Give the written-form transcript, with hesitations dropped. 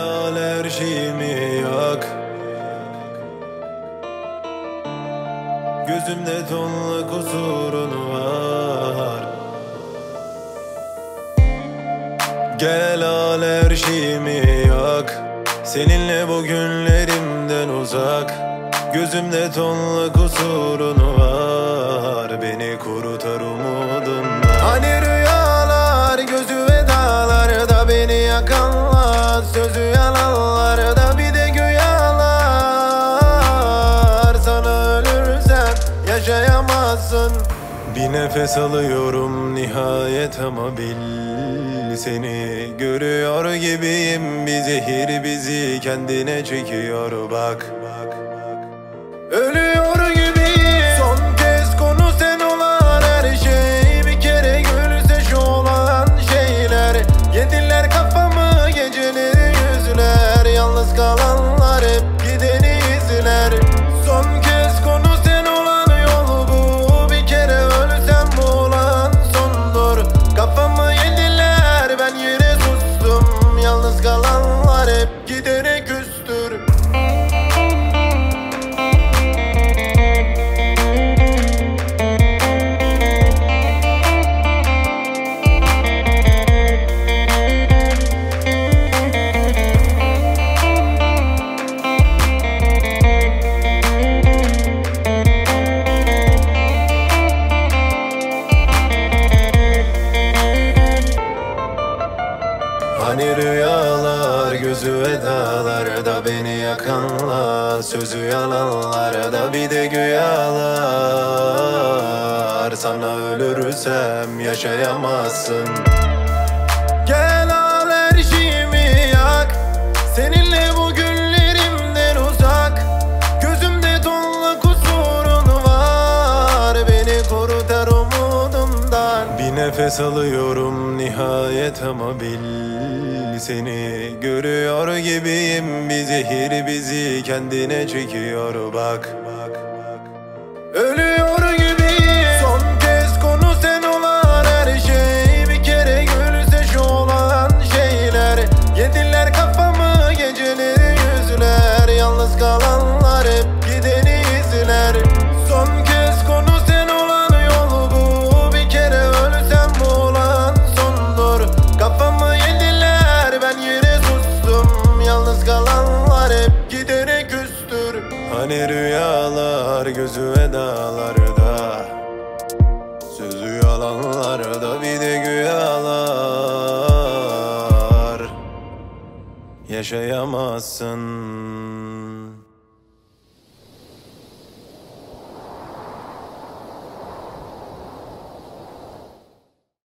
al her şeyimi yak. Gözümde tonla kusurun var. Gel al her şeyimi yak. Seninle bu günlerimden uzak. Gözümde tonla kusurun var. Beni kurutar umudumdan. Hani rüyalar gözü vedalarda beni yakanlar, sözü yalanlarda bir de güyalar. Sana ölürsen yaşayamazsın. Bir nefes alıyorum nihayet ama bil, seni görüyor gibiyim. Bir zehir bizi kendine çekiyor bak. Ölüyor gibiyim. Son kez konu sen olan her şey. Bir kere gülse şu olan şeyler. Yediler kafamı geceleri yüzler. Yalnız kalanlar hep gideni izler. Son kez konu sen olan yol bu. Bir kere ölsem bu olan sondur. Kafamı yediler ben yere sustum. Yalnız kalanlar hep gidene küstür. Hani rüyalar gözü vedalarda beni yakanlar, sözü yalanlarda bir de güyalar. Sana ölürsem yaşayamazsın. Gel al her şeyimi yak. Seninle bu günlerimden uzak. Gözümde tonla kusurun var. Beni kurutar umudumdan. Bir nefes alıyorum nihayet ama bil, seni görüyor gibiyim. Bir zehir bizi kendine çekiyor bak. Ölüyor gibiyim. Son kez konu sen olan her şey. Bir kere gülse şu olan şeyler. Yediler kafamı geceleri yüzler. Yalnız kalanlar hep gideni izler. Son kez konu sen olan yol bu. Bir kere ölsem bu olan sondur. Kafamı yediler ben yere sustum. Yalnız kalanlar hep gidene küstür. Hani rüyalar gözü vedalarda, sözü yalanlarda bir de güyalar. Yaşayamazsın.